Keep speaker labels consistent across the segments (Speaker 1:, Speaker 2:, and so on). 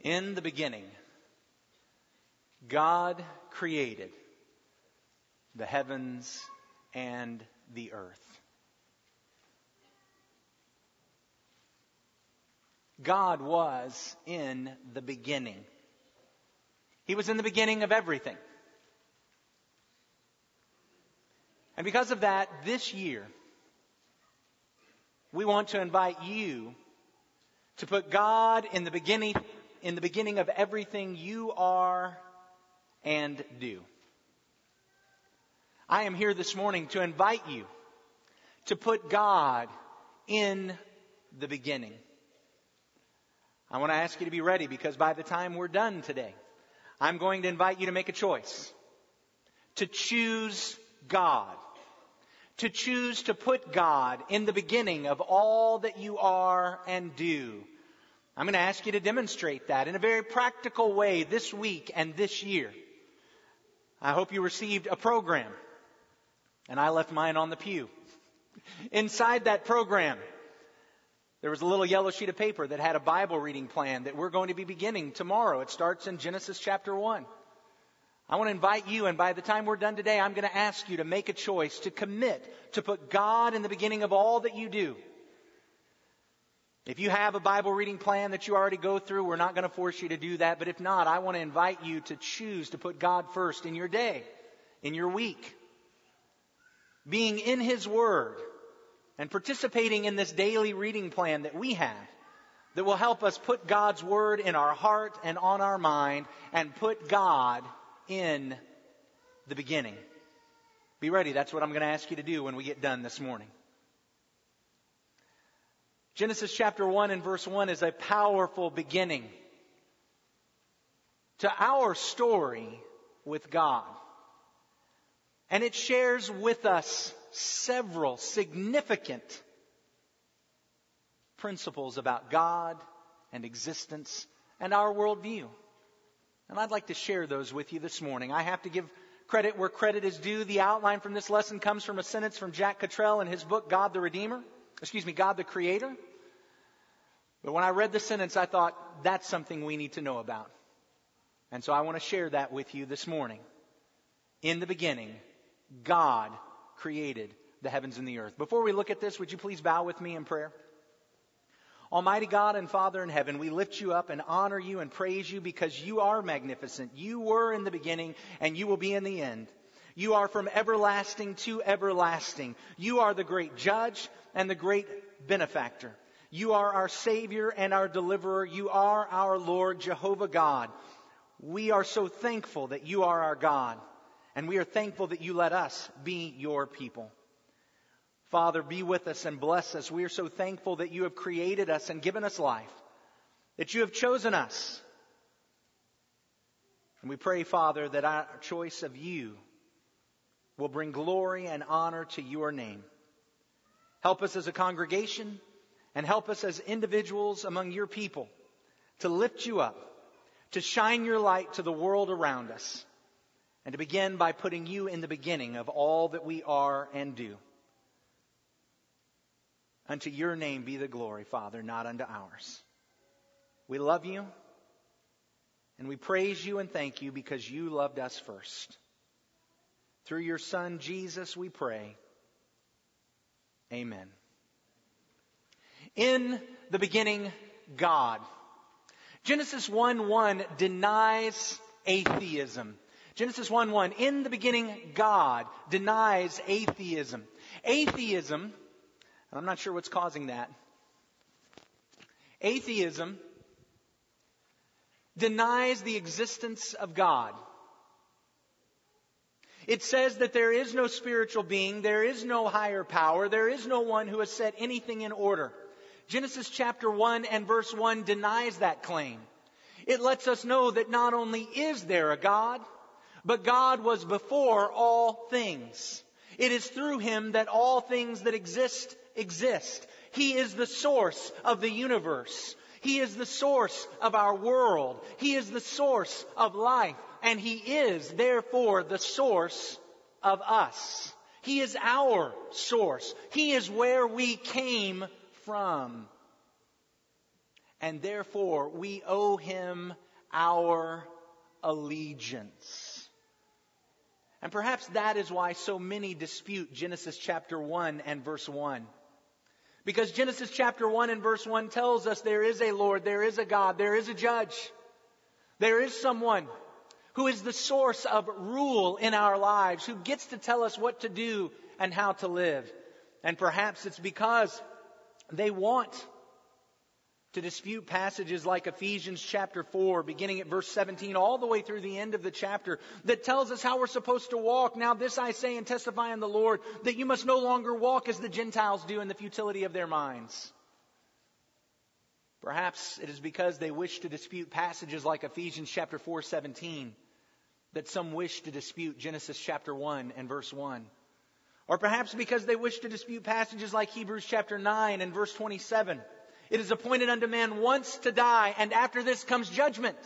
Speaker 1: In the beginning, God created the heavens and the earth. God was in the beginning. He was in the beginning of everything. And because of that, this year, we want to invite you to put God in the beginning of everything you are and do. I am here this morning to invite you to put God in the beginning. I want to ask you to be ready, because by the time we're done today, I'm going to invite you to make a choice. To choose God. To choose to put God in the beginning of all that you are and do. I'm going to ask you to demonstrate that in a very practical way this week and this year. I hope you received a program, and I left mine on the pew. Inside that program, there was a little yellow sheet of paper that had a Bible reading plan that we're going to be beginning tomorrow. It starts in Genesis chapter 1. I want to invite you, and by the time we're done today, I'm going to ask you to make a choice, to commit, to put God in the beginning of all that you do. If you have a Bible reading plan that you already go through, we're not going to force you to do that. But if not, I want to invite you to choose to put God first in your day, in your week. Being in His Word and participating in this daily reading plan that we have, that will help us put God's Word in our heart and on our mind and put God in the beginning. Be ready. That's what I'm going to ask you to do when we get done this morning. Genesis chapter 1 and verse 1 is a powerful beginning to our story with God. And it shares with us several significant principles about God and existence and our worldview. And I'd like to share those with you this morning. I have to give credit where credit is due. The outline from this lesson comes from a sentence from Jack Cottrell in his book, God the Creator. But when I read the sentence, I thought, that's something we need to know about. And so I want to share that with you this morning. In the beginning, God created the heavens and the earth. Before we look at this, would you please bow with me in prayer? Almighty God and Father in heaven, we lift you up and honor you and praise you because you are magnificent. You were in the beginning and you will be in the end. You are from everlasting to everlasting. You are the great judge and the great benefactor. You are our Savior and our deliverer. You are our Lord, Jehovah God. We are so thankful that you are our God. And we are thankful that you let us be your people. Father, be with us and bless us. We are so thankful that you have created us and given us life. That you have chosen us. And we pray, Father, that our choice of you will bring glory and honor to your name. Help us as a congregation and help us as individuals among your people to lift you up, to shine your light to the world around us, and to begin by putting you in the beginning of all that we are and do. Unto your name be the glory, Father, not unto ours. We love you, and we praise you and thank you because you loved us first. Through your Son, Jesus, we pray. Amen. In the beginning, God. Genesis 1:1 denies atheism. Genesis 1:1, in the beginning, God denies atheism. Atheism, I'm not sure what's causing that. Atheism denies the existence of God. It says that there is no spiritual being, there is no higher power, there is no one who has set anything in order. Genesis chapter 1 and verse 1 denies that claim. It lets us know that not only is there a God, but God was before all things. It is through Him that all things that exist. He is the source of the universe. He is the source of our world. He is the source of life. And He is, therefore, the source of us. He is our source. He is where we came from. and therefore we owe Him our allegiance. And perhaps that is why so many dispute Genesis chapter 1 and verse 1. Because Genesis chapter 1 and verse 1 tells us there is a Lord, there is a God, there is a judge. There is someone who is the source of rule in our lives, who gets to tell us what to do and how to live. And perhaps it's because they want to dispute passages like Ephesians chapter 4, beginning at verse 17, all the way through the end of the chapter, that tells us how we're supposed to walk. Now this I say and testify in the Lord, that you must no longer walk as the Gentiles do in the futility of their minds. Perhaps it is because they wish to dispute passages like Ephesians chapter 4:17 that some wish to dispute Genesis chapter 1 and verse 1. Or perhaps because they wish to dispute passages like Hebrews chapter 9 and verse 27. It is appointed unto man once to die, and after this comes judgment.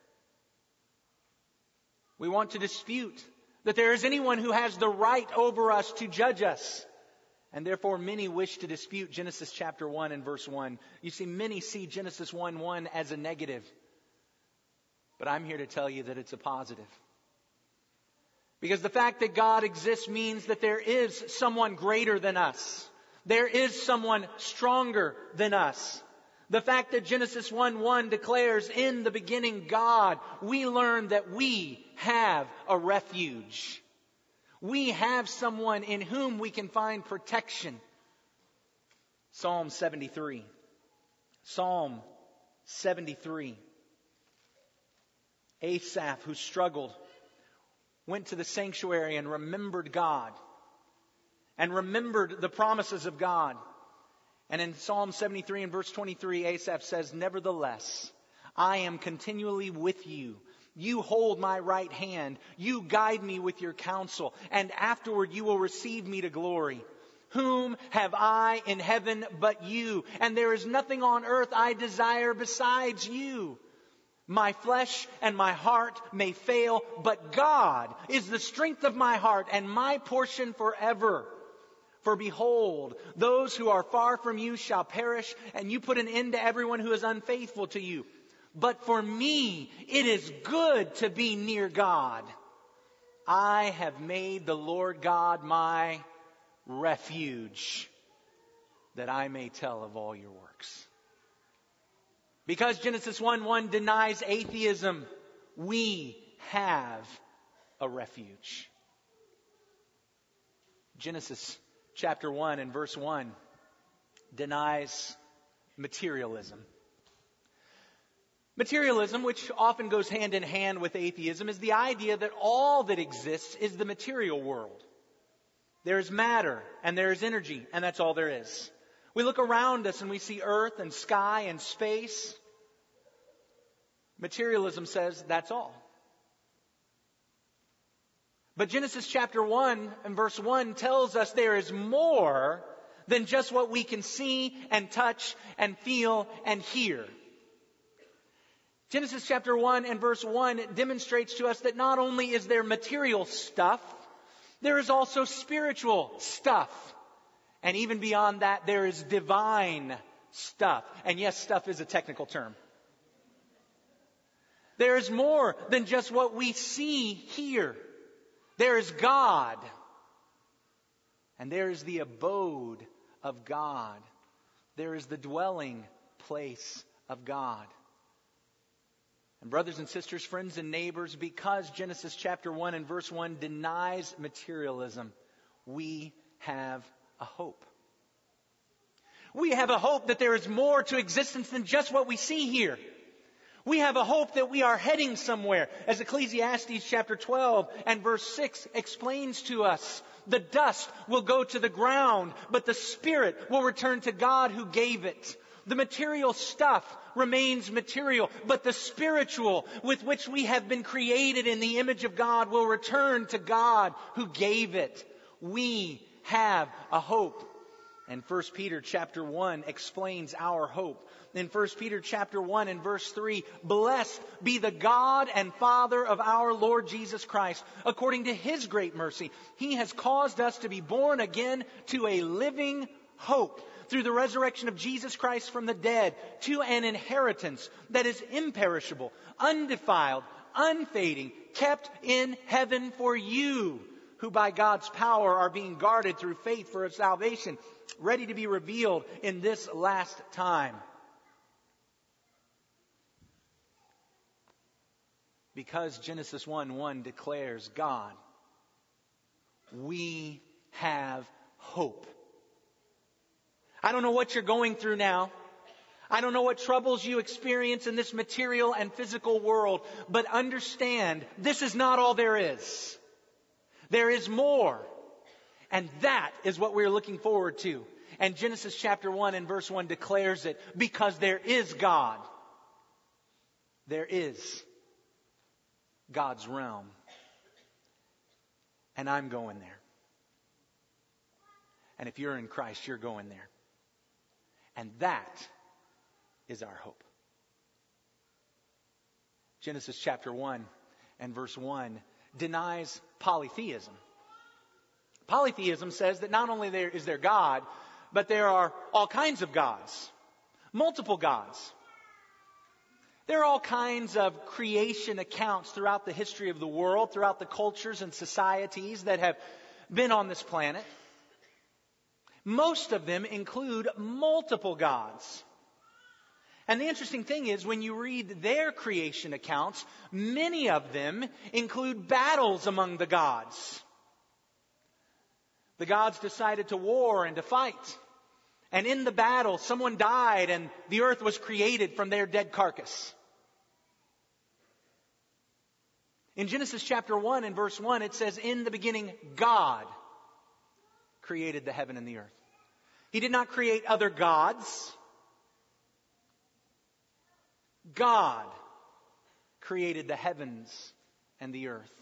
Speaker 1: We want to dispute that there is anyone who has the right over us to judge us. And therefore many wish to dispute Genesis chapter 1 and verse 1. You see, many see Genesis 1:1 as a negative. But I'm here to tell you that it's a positive. Because the fact that God exists means that there is someone greater than us. There is someone stronger than us. The fact that Genesis 1:1 declares, in the beginning God, we learn that we have a refuge. We have someone in whom we can find protection. Psalm 73. Psalm 73. Asaph, who struggled, went to the sanctuary and remembered God. And remembered the promises of God. And in Psalm 73 and verse 23, Asaph says, nevertheless, I am continually with you. You hold my right hand. You guide me with your counsel. And afterward you will receive me to glory. Whom have I in heaven but you? And there is nothing on earth I desire besides you. My flesh and my heart may fail, but God is the strength of my heart and my portion forever. For behold, those who are far from you shall perish, and you put an end to everyone who is unfaithful to you. But for me, it is good to be near God. I have made the Lord God my refuge, that I may tell of all your works. Because Genesis 1:1 denies atheism, we have a refuge. Genesis chapter 1 and verse 1 denies materialism. Materialism, which often goes hand in hand with atheism, is the idea that all that exists is the material world. There is matter and there is energy, and that's all there is. We look around us and we see earth and sky and space. Materialism says that's all. But Genesis chapter 1 and verse 1 tells us there is more than just what we can see and touch and feel and hear. Genesis chapter 1 and verse 1 demonstrates to us that not only is there material stuff, there is also spiritual stuff. And even beyond that, there is divine stuff. And yes, stuff is a technical term. There is more than just what we see here. There is God. And there is the abode of God. There is the dwelling place of God. And brothers and sisters, friends and neighbors, because Genesis chapter 1 and verse 1 denies materialism, we have a hope. We have a hope that there is more to existence than just what we see here. We have a hope that we are heading somewhere. As Ecclesiastes chapter 12 and verse 6 explains to us, the dust will go to the ground, but the spirit will return to God who gave it. The material stuff remains material, but the spiritual with which we have been created in the image of God will return to God who gave it. We have a hope. And 1 Peter chapter 1 explains our hope. In 1 Peter chapter 1 and verse 3, blessed be the God and Father of our Lord Jesus Christ. According to His great mercy, He has caused us to be born again to a living hope through the resurrection of Jesus Christ from the dead, to an inheritance that is imperishable, undefiled, unfading, kept in heaven for you, who by God's power are being guarded through faith for a salvation, ready to be revealed in this last time. Because Genesis 1:1 declares God, we have hope. I don't know what you're going through now. I don't know what troubles you experience in this material and physical world, but understand this is not all there is. There is more. And that is what we're looking forward to. And Genesis chapter 1 and verse 1 declares it, because there is God. There is God's realm. And I'm going there. And if you're in Christ, you're going there. And that is our hope. Genesis chapter 1 and verse 1 denies polytheism. Polytheism says that not only is there God, but there are all kinds of gods. Multiple gods. There are all kinds of creation accounts throughout the history of the world, throughout the cultures and societies that have been on this planet. Most of them include multiple gods. And the interesting thing is, when you read their creation accounts, many of them include battles among the gods. The gods decided to war and to fight. And in the battle, someone died and the earth was created from their dead carcass. In Genesis chapter 1 and verse 1, it says, in the beginning, God created the heaven and the earth. He did not create other gods. God created the heavens and the earth.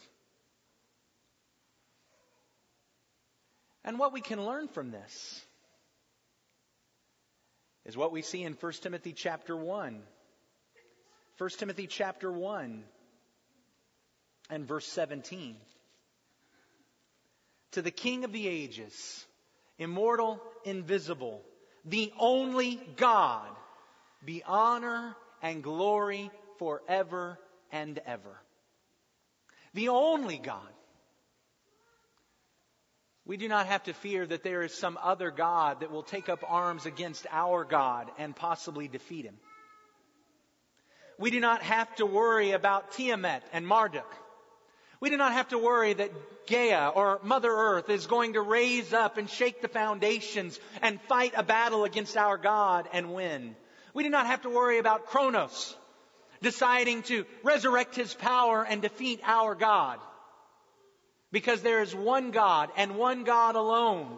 Speaker 1: And what we can learn from this is what we see in 1 Timothy chapter 1. 1 Timothy chapter 1 and verse 17. To the King of the ages, immortal, invisible, the only God, be honor and glory forever and ever. The only God. We do not have to fear that there is some other God that will take up arms against our God and possibly defeat him. We do not have to worry about Tiamat and Marduk. We do not have to worry that Gaia or Mother Earth is going to raise up and shake the foundations and fight a battle against our God and win. We do not have to worry about Kronos deciding to resurrect his power and defeat our God. Because there is one God and one God alone.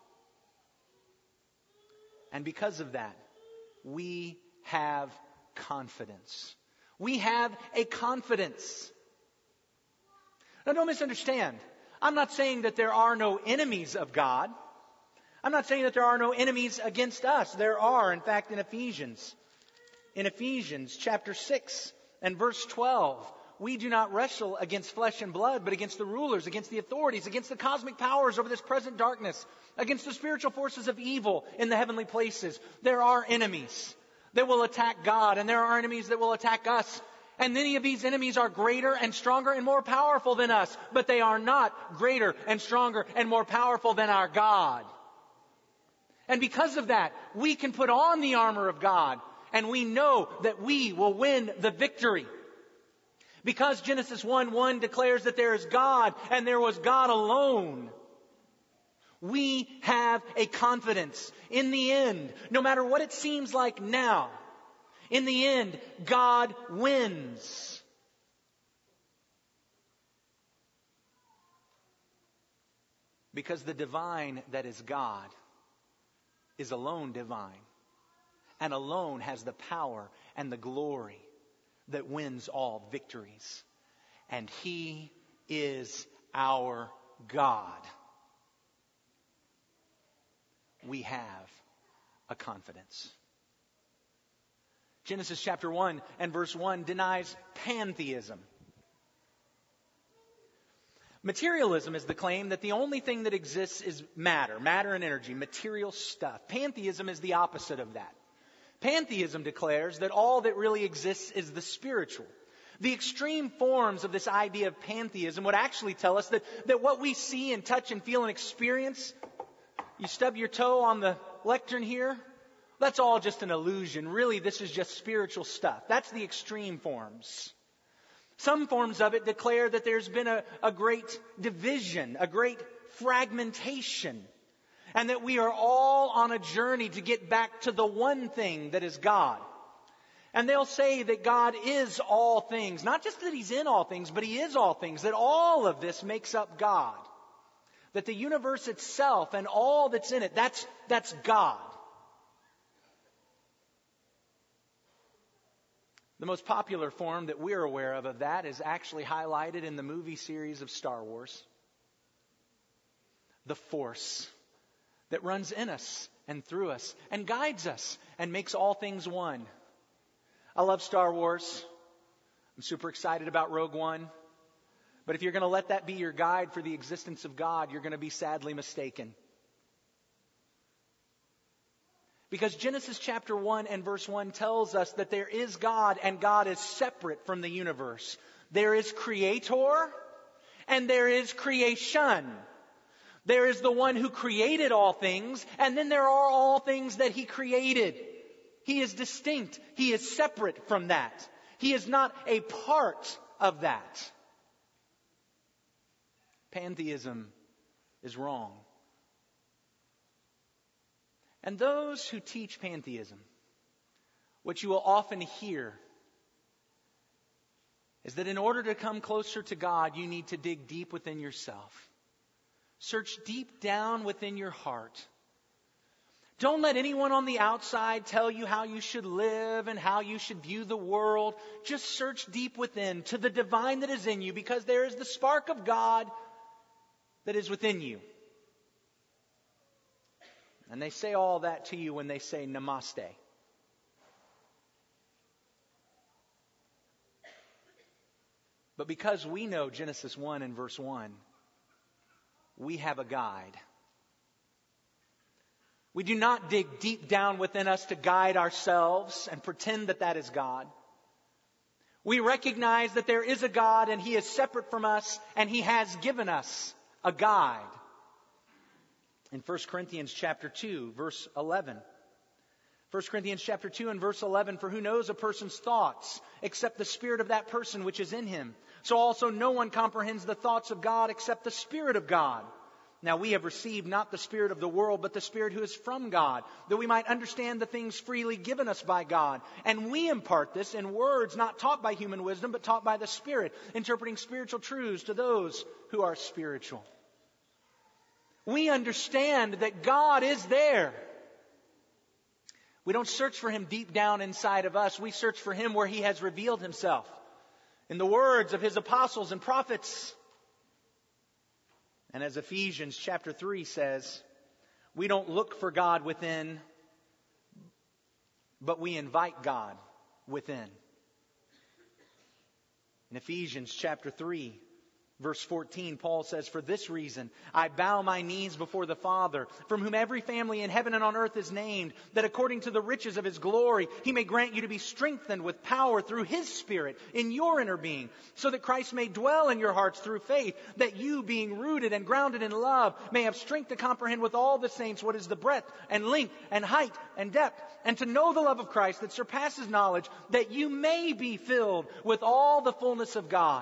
Speaker 1: And because of that, we have confidence. We have a confidence. Now, don't misunderstand. I'm not saying that there are no enemies of God. I'm not saying that there are no enemies against us. There are, in fact, in Ephesians. In Ephesians chapter 6 and verse 12, we do not wrestle against flesh and blood, but against the rulers, against the authorities, against the cosmic powers over this present darkness, against the spiritual forces of evil in the heavenly places. There are enemies that will attack God, and there are enemies that will attack us. And many of these enemies are greater and stronger and more powerful than us, but they are not greater and stronger and more powerful than our God. And because of that, we can put on the armor of God, and we know that we will win the victory. Because Genesis 1:1 declares that there is God and there was God alone. We have a confidence in the end, no matter what it seems like now. In the end, God wins. Because the divine that is God is alone divine, and alone has the power and the glory that wins all victories. And He is our God. We have a confidence. Genesis chapter 1 and verse 1 denies pantheism. Materialism is the claim that the only thing that exists is matter and energy, material stuff. Pantheism is the opposite of that. Pantheism declares that all that really exists is the spiritual. The extreme forms of this idea of pantheism would actually tell us that what we see and touch and feel and experience, you stub your toe on the lectern here, that's all just an illusion. Really, this is just spiritual stuff. That's the extreme forms. Some forms of it declare that there's been a great division, a great fragmentation, and that we are all on a journey to get back to the one thing that is God. And they'll say that God is all things. Not just that He's in all things, but He is all things. That all of this makes up God. That the universe itself and all that's in it, that's God. The most popular form that we're aware of that is actually highlighted in the movie series of Star Wars. The Force that runs in us and through us and guides us and makes all things one. I love Star Wars. I'm super excited about Rogue One. But if you're going to let that be your guide for the existence of God, you're going to be sadly mistaken. Because Genesis chapter 1 and verse 1 tells us that there is God and God is separate from the universe. There is creator and there is creation. There is the one who created all things, and then there are all things that He created. He is distinct. He is separate from that. He is not a part of that. Pantheism is wrong. And those who teach pantheism, what you will often hear is that in order to come closer to God, you need to dig deep within yourself. Search deep down within your heart. Don't let anyone on the outside tell you how you should live and how you should view the world. Just search deep within to the divine that is in you, because there is the spark of God that is within you. And they say all that to you when they say namaste. But because we know Genesis 1 and verse 1, we have a guide. We do not dig deep down within us to guide ourselves and pretend that that is God. We recognize that there is a God and He is separate from us, and He has given us a guide. In 1 Corinthians chapter 2, verse 11. 1 Corinthians chapter 2 and verse 11, for who knows a person's thoughts except the spirit of that person which is in him? So also no one comprehends the thoughts of God except the Spirit of God. Now we have received not the spirit of the world, but the Spirit who is from God, that we might understand the things freely given us by God. And we impart this in words not taught by human wisdom, but taught by the Spirit, interpreting spiritual truths to those who are spiritual. We understand that God is there. We don't search for Him deep down inside of us. We search for Him where He has revealed Himself in the words of His apostles and prophets. And as Ephesians chapter 3 says, we don't look for God within, but we invite God within. In Ephesians chapter 3, verse 14, Paul says, for this reason, I bow my knees before the Father, from whom every family in heaven and on earth is named, that according to the riches of His glory, He may grant you to be strengthened with power through His Spirit in your inner being, so that Christ may dwell in your hearts through faith, that you, being rooted and grounded in love, may have strength to comprehend with all the saints what is the breadth and length and height and depth, and to know the love of Christ that surpasses knowledge, that you may be filled with all the fullness of God.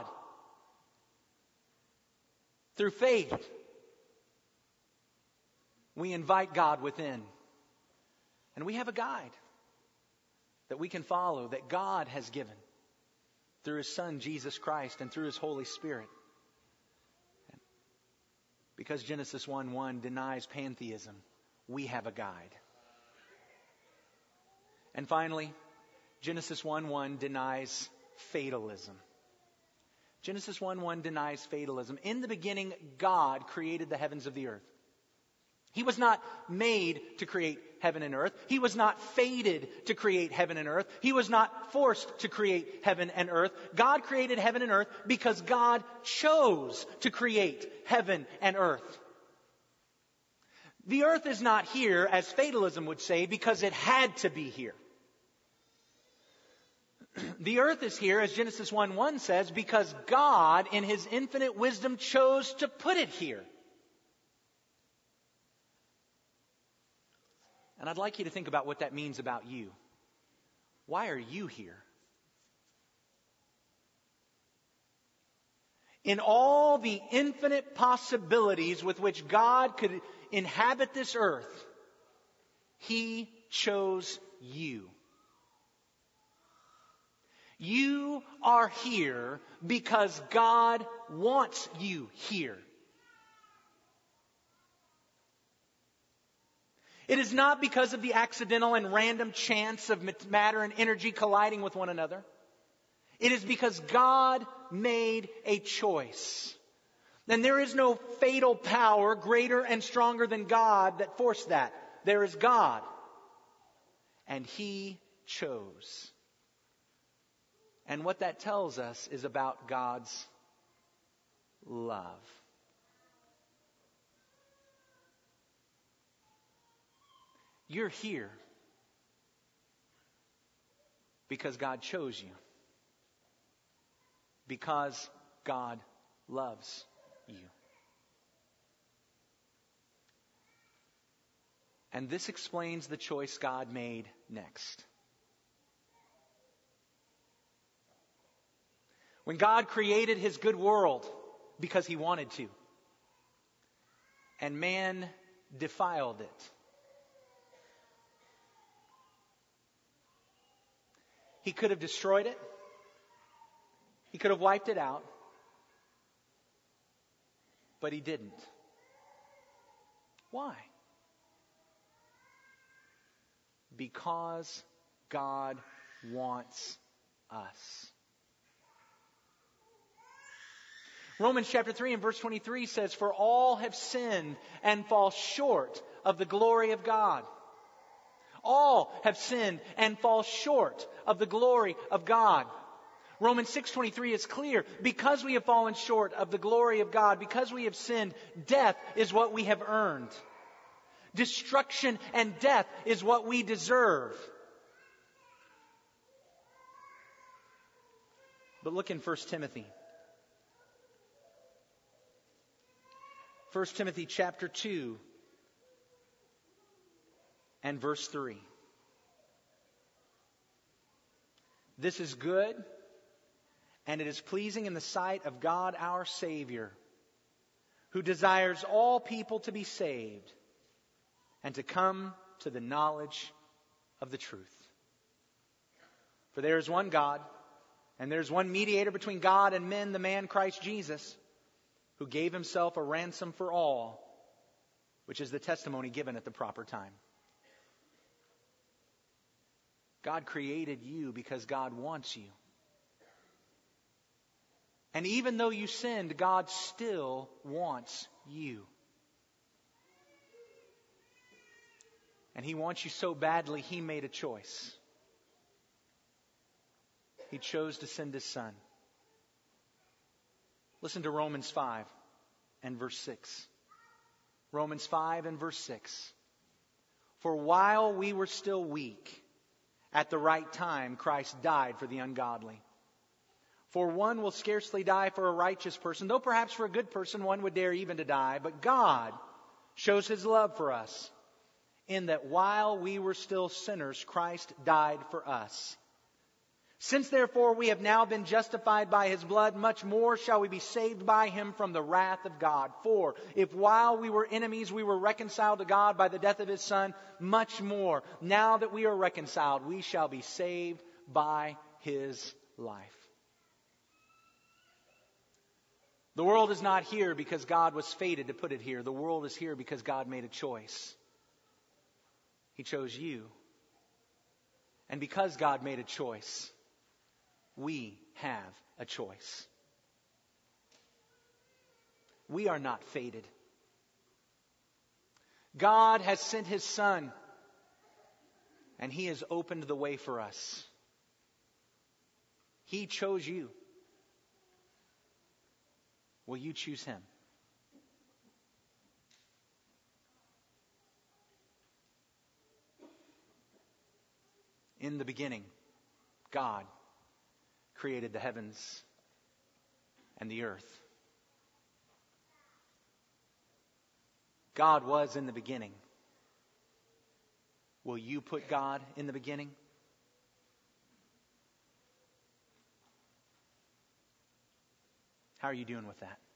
Speaker 1: Through faith, we invite God within. And we have a guide that we can follow, that God has given through His Son, Jesus Christ, and through His Holy Spirit. Because Genesis 1:1 denies pantheism, we have a guide. And finally, Genesis 1:1 denies fatalism. Genesis 1:1 denies fatalism. In the beginning, God created the heavens of the earth. He was not made to create heaven and earth. He was not fated to create heaven and earth. He was not forced to create heaven and earth. God created heaven and earth because God chose to create heaven and earth. The earth is not here, as fatalism would say, because it had to be here. The earth is here, as Genesis 1:1 says, because God, in His infinite wisdom, chose to put it here. And I'd like you to think about what that means about you. Why are you here? In all the infinite possibilities with which God could inhabit this earth, He chose you. You are here because God wants you here. It is not because of the accidental and random chance of matter and energy colliding with one another. It is because God made a choice. And there is no fatal power greater and stronger than God that forced that. There is God. And He chose. And what that tells us is about God's love. You're here because God chose you. Because God loves you. And this explains the choice God made next. When God created His good world because He wanted to, and man defiled it, He could have destroyed it. He could have wiped it out. But He didn't. Why? Because God wants us. Romans chapter 3 and verse 23 says, "For all have sinned and fall short of the glory of God." All have sinned and fall short of the glory of God. Romans 6:23 is clear. Because we have fallen short of the glory of God, because we have sinned, death is what we have earned. Destruction and death is what we deserve. But look in 1 Timothy. 1 Timothy chapter 2 and verse 3. This is good, and it is pleasing in the sight of God our Savior, who desires all people to be saved and to come to the knowledge of the truth. For there is one God, and there is one mediator between God and men, the man Christ Jesus, who gave Himself a ransom for all, which is the testimony given at the proper time. God created you because God wants you. And even though you sinned, God still wants you. And He wants you so badly, He made a choice. He chose to send His Son. Listen to Romans 5 and verse 6. Romans 5 and verse 6. For while we were still weak, at the right time, Christ died for the ungodly. For one will scarcely die for a righteous person, though perhaps for a good person one would dare even to die. But God shows His love for us, in that while we were still sinners, Christ died for us. Since therefore we have now been justified by His blood, much more shall we be saved by Him from the wrath of God. For if while we were enemies we were reconciled to God by the death of His Son, much more, now that we are reconciled, we shall be saved by His life. The world is not here because God was fated to put it here. The world is here because God made a choice. He chose you. And because God made a choice, we have a choice. We are not fated. God has sent His Son And He has opened the way for us. He chose you. Will you choose Him? In the beginning, God created the heavens and the earth. God was in the beginning. Will you put God in the beginning? How are you doing with that?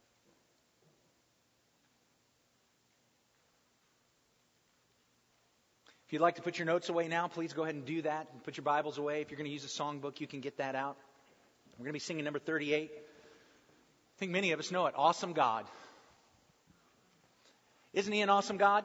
Speaker 1: If you'd like to put your notes away now, please go ahead and do that. And put your Bibles away. If you're going to use a songbook, you can get that out. We're going to be singing number 38. I think many of us know it. Awesome God. Isn't He an awesome God?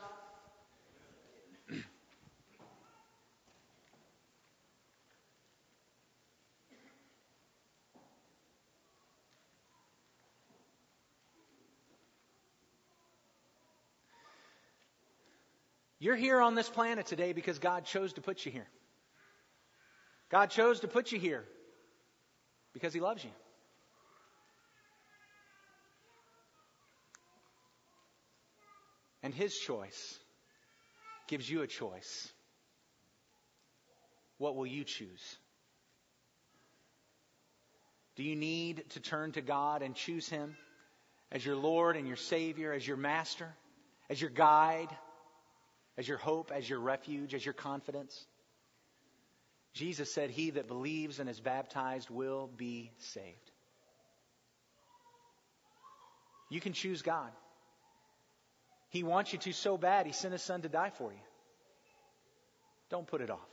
Speaker 1: You're here on this planet today because God chose to put you here. God chose to put you here because He loves you. And His choice gives you a choice. What will you choose? Do you need to turn to God and choose Him as your Lord and your Savior, as your Master, as your guide, as your hope, as your refuge, as your confidence? Jesus said, "He that believes and is baptized will be saved." You can choose God. He wants you to so bad, He sent His Son to die for you. Don't put it off.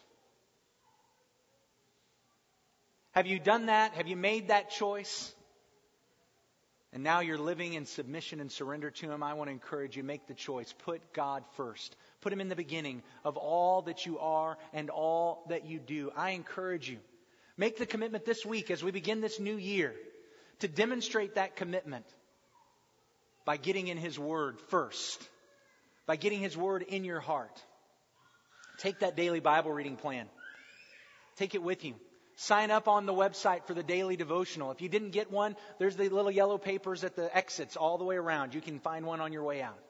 Speaker 1: Have you done that? Have you made that choice? And now you're living in submission and surrender to Him. I want to encourage you, make the choice. Put God first. Put Him in the beginning of all that you are and all that you do. I encourage you, make the commitment this week as we begin this new year to demonstrate that commitment by getting in His Word first, by getting His Word in your heart. Take that daily Bible reading plan. Take it with you. Sign up on the website for the daily devotional. If you didn't get one, there's the little yellow papers at the exits all the way around. You can find one on your way out.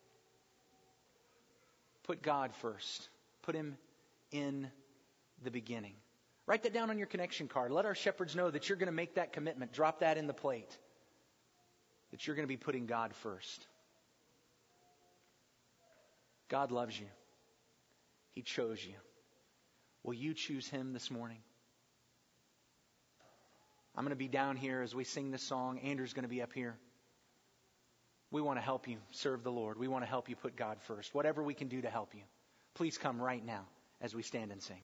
Speaker 1: Put God first. Put Him in the beginning. Write that down on your connection card. Let our shepherds know that you're going to make that commitment. Drop that in the plate. That you're going to be putting God first. God loves you. He chose you. Will you choose Him this morning? I'm going to be down here as we sing this song. Andrew's going to be up here. We want to help you serve the Lord. We want to help you put God first. Whatever we can do to help you, please come right now as we stand and sing.